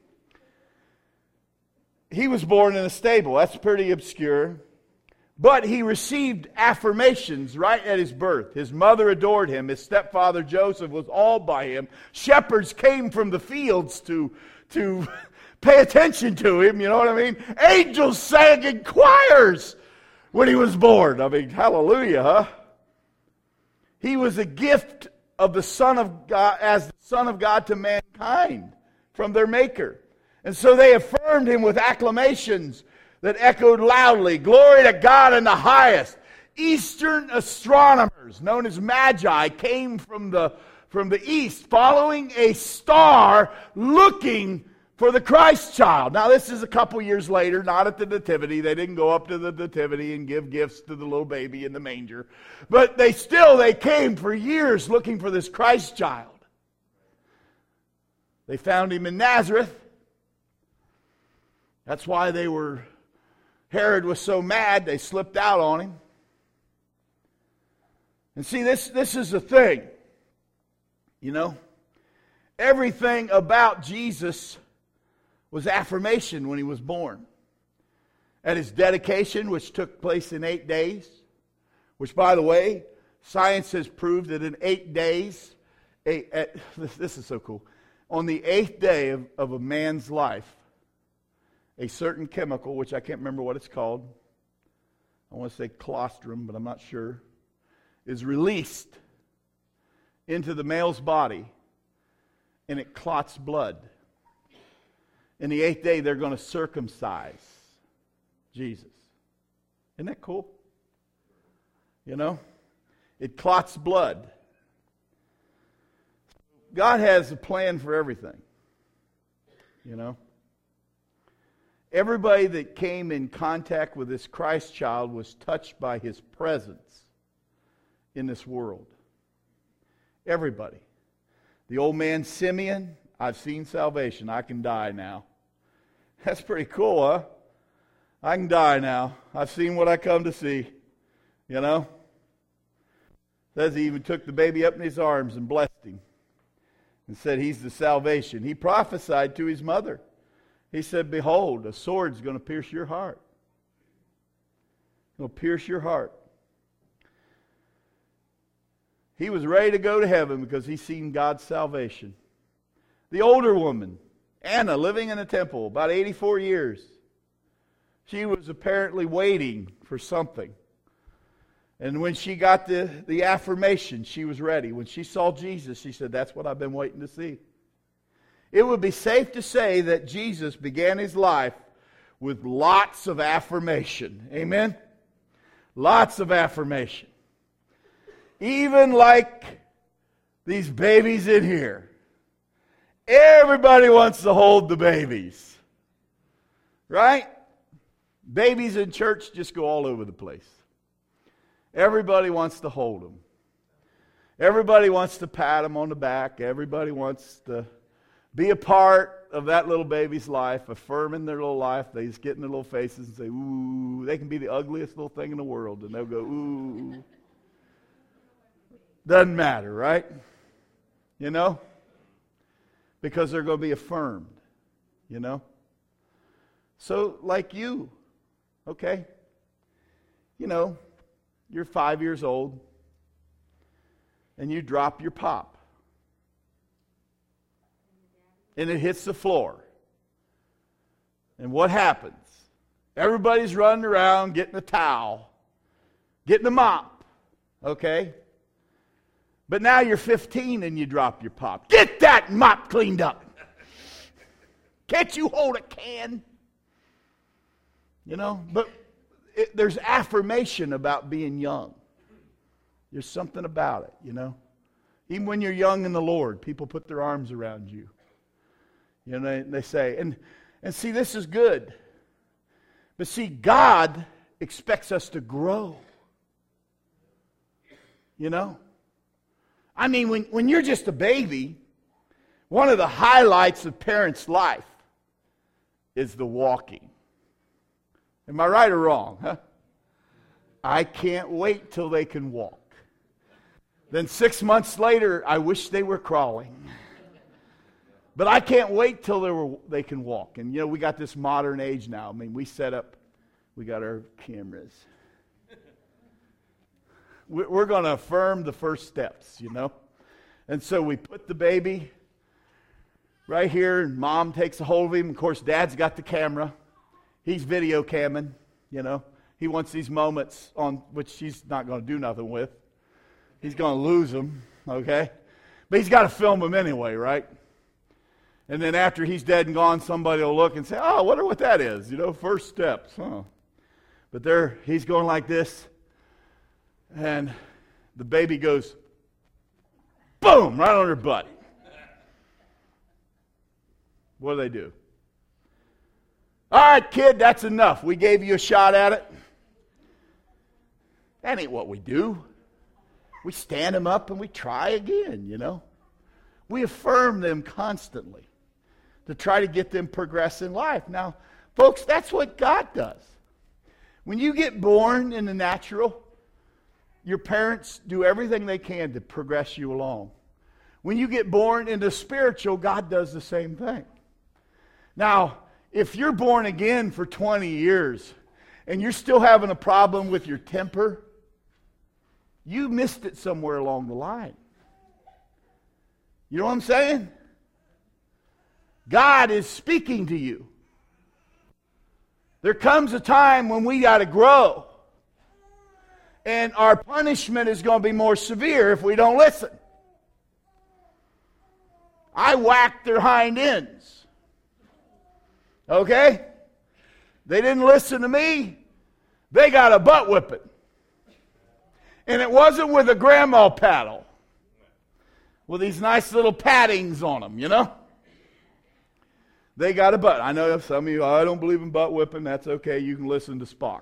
He was born in a stable. That's pretty obscure. But he received affirmations right at his birth. His mother adored him. His stepfather Joseph was all by him. Shepherds came from the fields to pay attention to him, you know what I mean? Angels sang in choirs when he was born. I mean, hallelujah, huh? He was a gift of the Son of God, as the Son of God to mankind from their Maker. And so they affirmed him with acclamations that echoed loudly, "Glory to God in the highest." Eastern astronomers, known as Magi, came from the east, following a star, looking for the Christ child. Now, this is a couple years later, not at the Nativity. They didn't go up to the Nativity and give gifts to the little baby in the manger. But they came for years looking for this Christ child. They found him in Nazareth. That's why Herod was so mad, they slipped out on him. And see, this is the thing. Everything about Jesus was affirmation when he was born. At his dedication, which took place in 8 days, which, by the way, science has proved that in 8 days, this is so cool, on the 8th day of a man's life, a certain chemical, which I can't remember what it's called, I want to say colostrum, but I'm not sure, is released into the male's body, and it clots blood. In the 8th day, they're going to circumcise Jesus. Isn't that cool? It clots blood. God has a plan for everything. Everybody that came in contact with this Christ child was touched by his presence in this world. Everybody. The old man Simeon, I've seen salvation. I can die now. That's pretty cool, huh? I can die now. I've seen what I come to see. Says he even took the baby up in his arms and blessed him and said he's the salvation. He prophesied to his mother. He said, "Behold, a sword's going to pierce your heart. It'll pierce your heart." He was ready to go to heaven because he's seen God's salvation. The older woman, Anna, living in the temple, about 84 years. She was apparently waiting for something. And when she got the affirmation, she was ready. When she saw Jesus, she said, "That's what I've been waiting to see." It would be safe to say that Jesus began his life with lots of affirmation. Amen? Lots of affirmation. Even like these babies in here. Everybody wants to hold the babies. Right? Babies in church just go all over the place. Everybody wants to hold them. Everybody wants to pat them on the back. Everybody wants to be a part of that little baby's life, affirming their little life. They just get in their little faces and say, ooh. They can be the ugliest little thing in the world, and they'll go, ooh. Doesn't matter, right? You know? Because they're going to be affirmed, you know? So, like you, okay? You know, you're 5 years old, and you drop your pop. And it hits the floor. And what happens? Everybody's running around getting a towel, getting a mop, okay? But now you're 15 and you drop your pop. Get that mop cleaned up. Can't you hold a can? You know, but there's affirmation about being young. There's something about it, you know. Even when you're young in the Lord, people put their arms around you. You know, they say, and see, this is good. But see, God expects us to grow. You know? I mean, when you're just a baby, one of the highlights of parents' life is the walking. Am I right or wrong? Huh? I can't wait till they can walk. Then 6 months later, I wish they were crawling. But I can't wait till they can walk. And you know, we got this modern age now. I mean, we got our cameras. We're going to affirm the first steps, you know. And so we put the baby right here, and Mom takes a hold of him. Of course, Dad's got the camera. He's video camming, you know. He wants these moments on which she's not going to do nothing with. He's going to lose them, okay? But he's got to film them anyway, right? And then after he's dead and gone, somebody will look and say, oh, I wonder what that is, you know, first steps, huh? But he's going like this, and the baby goes, boom, right on her butt. What do they do? All right, kid, that's enough. We gave you a shot at it. That ain't what we do. We stand them up and we try again, you know. We affirm them constantly to try to get them progress in life. Now, folks, that's what God does. When you get born in the natural, your parents do everything they can to progress you along. When you get born in the spiritual, God does the same thing. Now, if you're born again for 20 years and you're still having a problem with your temper, you missed it somewhere along the line. You know what I'm saying? God is speaking to you. There comes a time when we got to grow. And our punishment is going to be more severe if we don't listen. I whacked their hind ends. Okay? They didn't listen to me. They got a butt whipping. And it wasn't with a grandma paddle. With these nice little paddings on them, you know? They got a butt. I know some of you, I don't believe in butt whipping. That's okay. You can listen to Spock.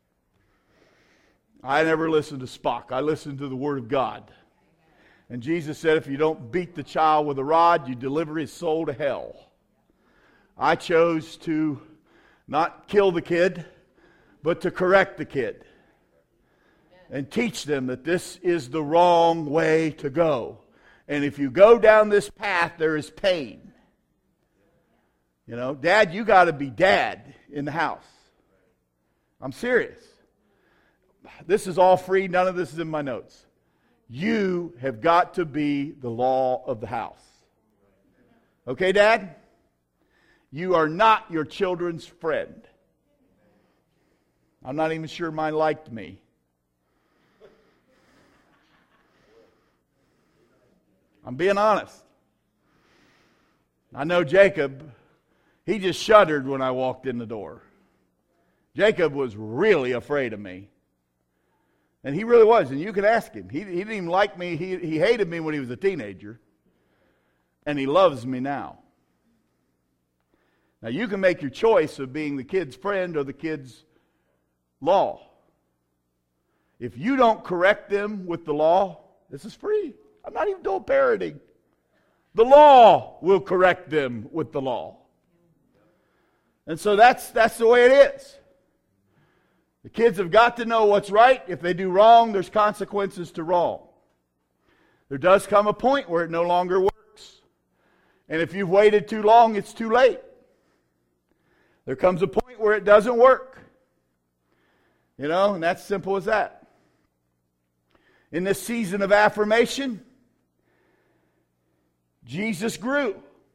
I never listened to Spock. I listened to the Word of God. And Jesus said, if you don't beat the child with a rod, you deliver his soul to hell. I chose to not kill the kid, but to correct the kid. And teach them that this is the wrong way to go. And if you go down this path, there is pain. You know, Dad, you got to be dad in the house. I'm serious. This is all free. None of this is in my notes. You have got to be the law of the house. Okay, Dad? You are not your children's friend. I'm not even sure mine liked me. I'm being honest. I know Jacob, he just shuddered when I walked in the door. Jacob was really afraid of me. And he really was, and you can ask him. He didn't even like me. He hated me when he was a teenager. And he loves me now. Now you can make your choice of being the kid's friend or the kid's law. If you don't correct them with the law, this is free. I'm not even doing parenting. The law will correct them with the law. And so that's the way it is. The kids have got to know what's right. If they do wrong, there's consequences to wrong. There does come a point where it no longer works. And if you've waited too long, it's too late. There comes a point where it doesn't work. You know, and that's simple as that. In this season of affirmation, Jesus grew.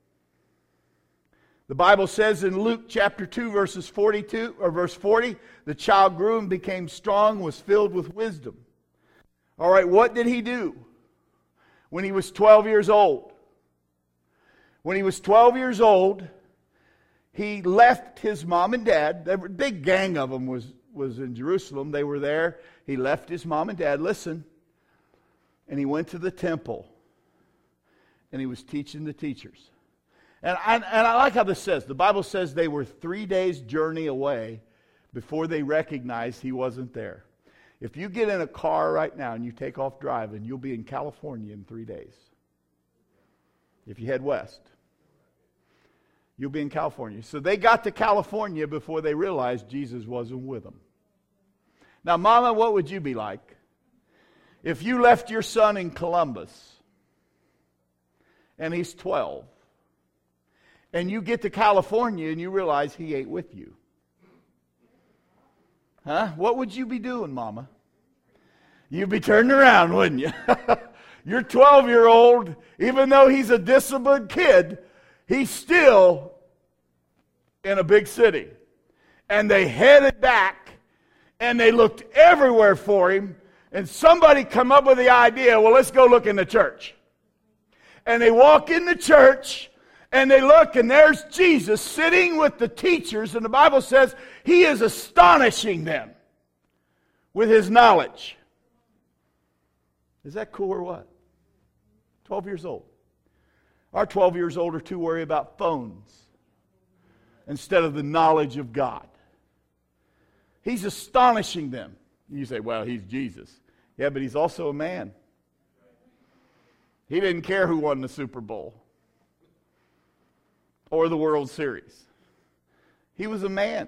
The Bible says in Luke chapter 2, verse 40, the child grew and became strong, was filled with wisdom. All right, what did he do when he was 12 years old? When he was 12 years old, he left his mom and dad. A big gang of them was in Jerusalem. They were there. He left his mom and dad. Listen. And he went to the temple. And he was teaching the teachers. And I like how this says. The Bible says they were 3 days' journey away before they recognized he wasn't there. If you get in a car right now and you take off driving, you'll be in California in 3 days. If you head west, you'll be in California. So they got to California before they realized Jesus wasn't with them. Now, Mama, what would you be like if you left your son in Columbus and he's 12 and you get to California and you realize he ain't with you? Huh? What would you be doing, Mama? You'd be turning around, wouldn't you? Your 12-year-old, even though he's a disciplined kid, he's still in a big city. And they headed back, and they looked everywhere for him, and somebody come up with the idea, well, let's go look in the church. And they walk in the church, and they look, and there's Jesus sitting with the teachers, and the Bible says he is astonishing them with his knowledge. Is that cool or what? 12 years old. Our 12 years old are too worried about phones instead of the knowledge of God. He's astonishing them. You say, well, he's Jesus. Yeah, but he's also a man. He didn't care who won the Super Bowl or the World Series. He was a man,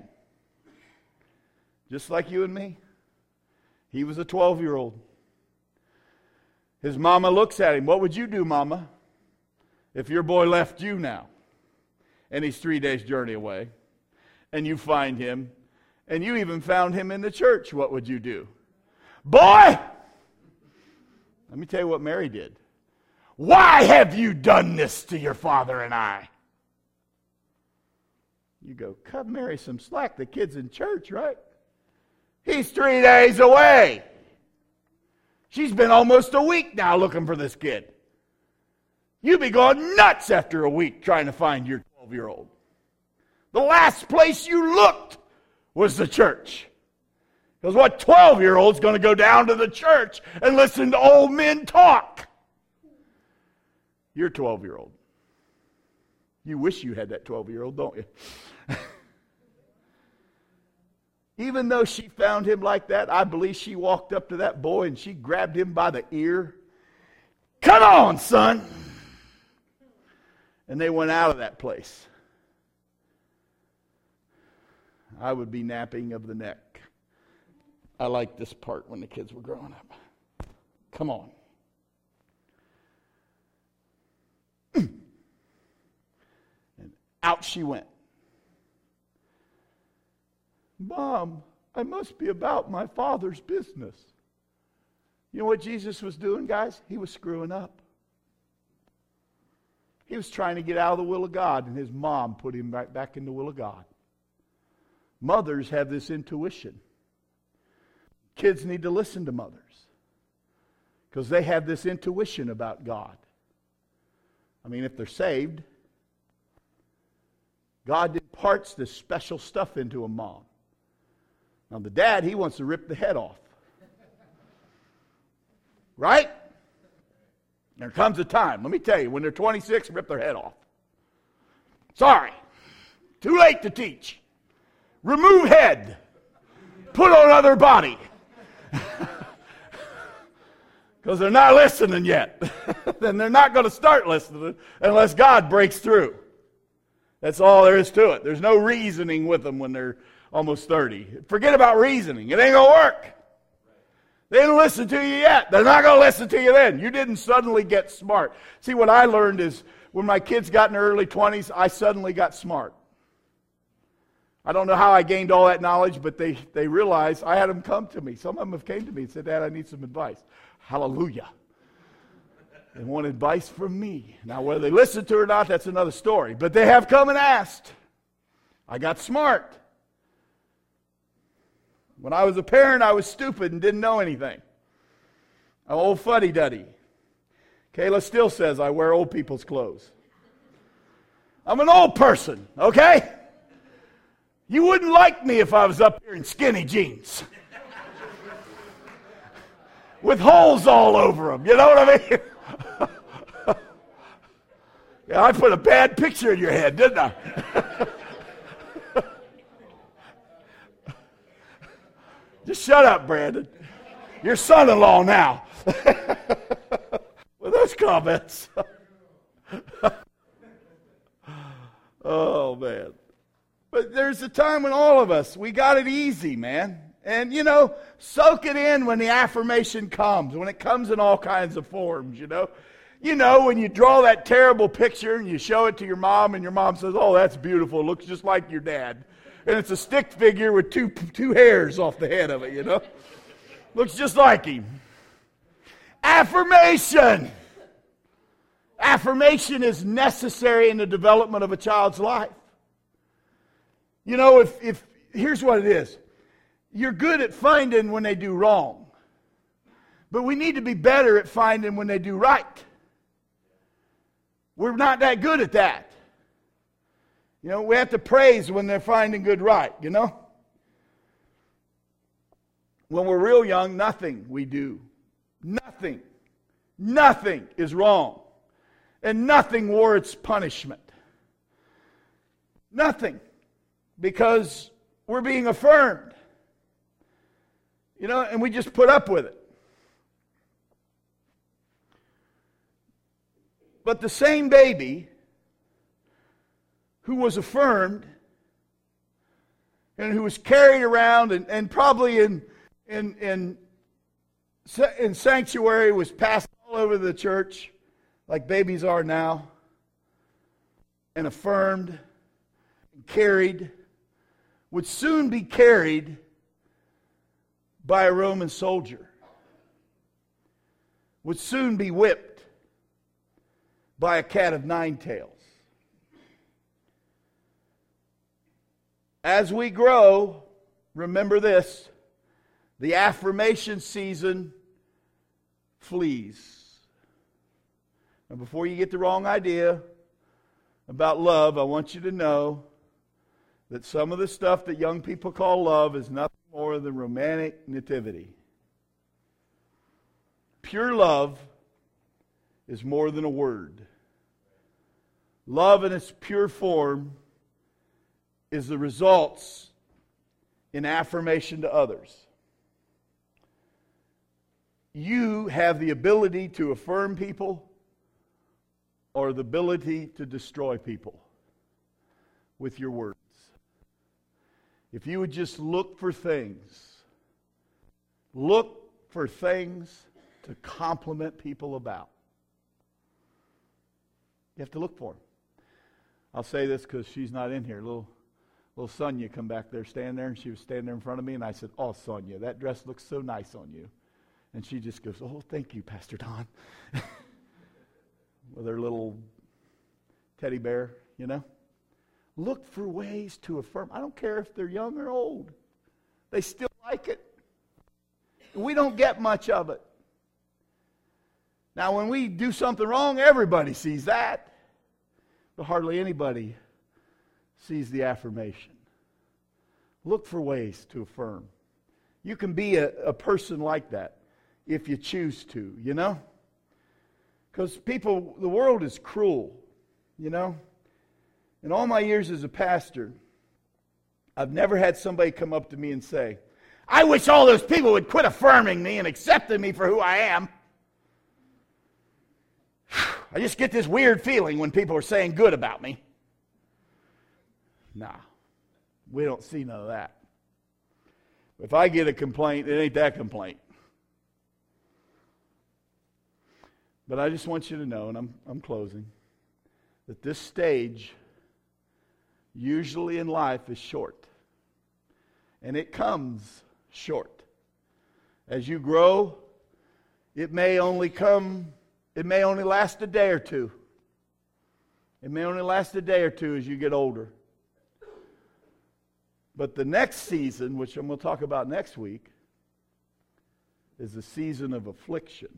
just like you and me. He was a 12-year-old. His mama looks at him. What would you do, Mama, if your boy left you now and he's 3 days' journey away and you find him and you even found him in the church? What would you do? Boy! Let me tell you what Mary did. Why have you done this to your father and I? You go, cut Mary some slack. The kid's in church, right? He's 3 days away. She's been almost a week now looking for this kid. You'd be going nuts after a week trying to find your 12-year-old. The last place you looked was the church. Because what 12-year-old's going to go down to the church and listen to old men talk? You're 12-year-old. You wish you had that 12-year-old, don't you? Even though she found him like that, I believe she walked up to that boy and she grabbed him by the ear. Come on, son. And they went out of that place. I would be napping of the neck. I liked this part when the kids were growing up. Come on. And out she went. Mom, I must be about my Father's business. You know what Jesus was doing, guys? He was screwing up. He was trying to get out of the will of God, and his mom put him right back in the will of God. Mothers have this intuition. Kids need to listen to mothers because they have this intuition about God. I mean, if they're saved, God imparts this special stuff into a mom. Now the dad, he wants to rip the head off. Right? There comes a time, let me tell you, when they're 26, rip their head off. Sorry. Too late to teach. Remove head. Put on other body. Because they're not listening yet. Then they're not going to start listening unless God breaks through. That's all there is to it. There's no reasoning with them when they're almost 30. Forget about reasoning. It ain't going to work. They didn't listen to you yet. They're not going to listen to you then. You didn't suddenly get smart. See, what I learned is when my kids got in their early 20s, I suddenly got smart. I don't know how I gained all that knowledge, but they realized I had them come to me. Some of them have came to me and said, Dad, I need some advice. Hallelujah. They want advice from me. Now, whether they listen to it or not, that's another story. But they have come and asked. I got smart. When I was a parent, I was stupid and didn't know anything. I'm old fuddy-duddy. Kayla still says I wear old people's clothes. I'm an old person, okay? You wouldn't like me if I was up here in skinny jeans. With holes all over them, you know what I mean? Yeah, I put a bad picture in your head, didn't I? Just shut up, Brandon. Your son-in-law now. With those comments. Oh, man. But there's a time when all of us, we got it easy, man. And, you know, soak it in when the affirmation comes, when it comes in all kinds of forms, you know. You know, when you draw that terrible picture and you show it to your mom and your mom says, oh, that's beautiful, looks just like your dad. And it's a stick figure with two hairs off the head of it, you know. Looks just like him. Affirmation. Affirmation is necessary in the development of a child's life. You know, if here's what it is. You're good at finding when they do wrong. But we need to be better at finding when they do right. We're not that good at that. You know, we have to praise when they're finding good right, you know. When we're real young, nothing we do. Nothing is wrong. And nothing warrants punishment. Nothing. Because we're being affirmed. You know, and we just put up with it. But the same baby who was affirmed and who was carried around and probably in sanctuary was passed all over the church like babies are now and affirmed and carried would soon be carried by a Roman soldier, would soon be whipped by a cat of nine tails. As we grow, remember this, the affirmation season flees. Now, before you get the wrong idea about love, I want you to know that some of the stuff that young people call love is nothing more than romantic nativity. Pure love is more than a word. Love in its pure form is the results in affirmation to others. You have the ability to affirm people or the ability to destroy people with your words. If you would just look for things to compliment people about. You have to look for them. I'll say this because she's not in here. Little Sonia come back there, stand there, and she was standing there in front of me, and I said, oh, Sonia, that dress looks so nice on you. And she just goes, oh, thank you, Pastor Don. With her little teddy bear, you know. Look for ways to affirm. I don't care if they're young or old. They still like it. We don't get much of it. Now, when we do something wrong, everybody sees that. But hardly anybody sees the affirmation. Look for ways to affirm. You can be a person like that if you choose to, you know? Because the world is cruel, you know? In all my years as a pastor, I've never had somebody come up to me and say, I wish all those people would quit affirming me and accepting me for who I am. I just get this weird feeling when people are saying good about me. Nah, we don't see none of that. If I get a complaint, it ain't that complaint. But I just want you to know, and I'm closing, that this stage usually in life is short. And it comes short. As you grow, it may only last a day or two. It may only last a day or two as you get older. But the next season, which I'm going to talk about next week, is a season of affliction.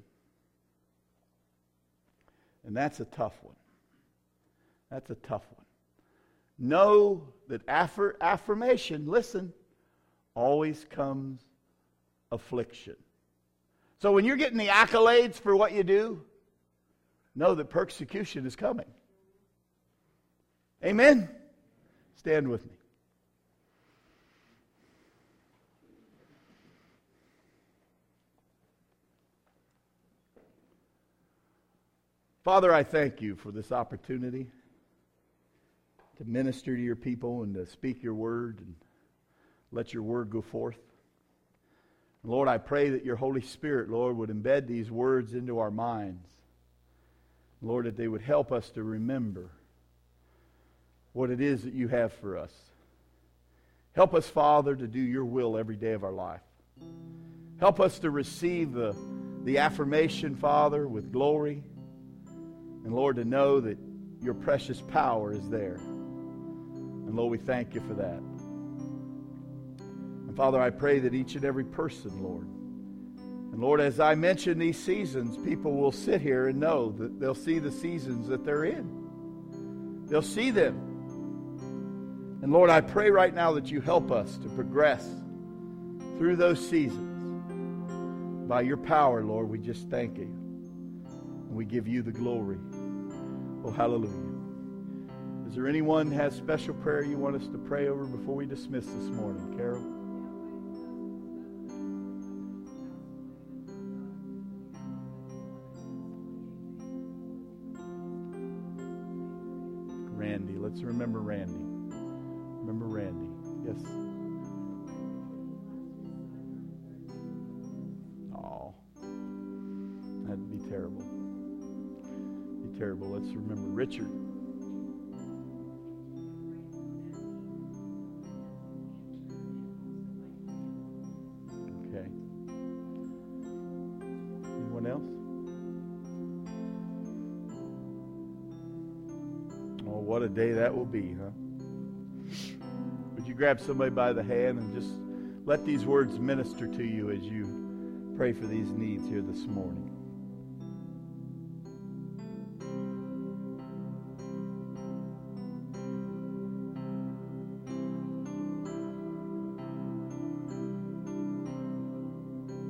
And that's a tough one. That's a tough one. Know that after affirmation, listen, always comes affliction. So when you're getting the accolades for what you do, know that persecution is coming. Amen? Stand with me. Father, I thank you for this opportunity to minister to your people and to speak your word and let your word go forth. Lord, I pray that your Holy Spirit, Lord, would embed these words into our minds. Lord, that they would help us to remember what it is that you have for us. Help us, Father, to do your will every day of our life. Help us to receive the affirmation, Father, with glory. And Lord, to know that your precious power is there. And Lord, we thank you for that. And Father, I pray that each and every person, Lord, and Lord, as I mention these seasons, people will sit here and know that they'll see the seasons that they're in. They'll see them. And Lord, I pray right now that you help us to progress through those seasons. By your power, Lord, we just thank you. And we give you the glory. Oh, hallelujah. Is there anyone who has special prayer you want us to pray over before we dismiss this morning? Carol? Randy. Let's remember Randy. Remember Randy. Yes. Oh, that'd be terrible. Terrible. Let's remember Richard. Okay. Anyone else? Oh, what a day that will be, huh? Would you grab somebody by the hand and just let these words minister to you as you pray for these needs here this morning?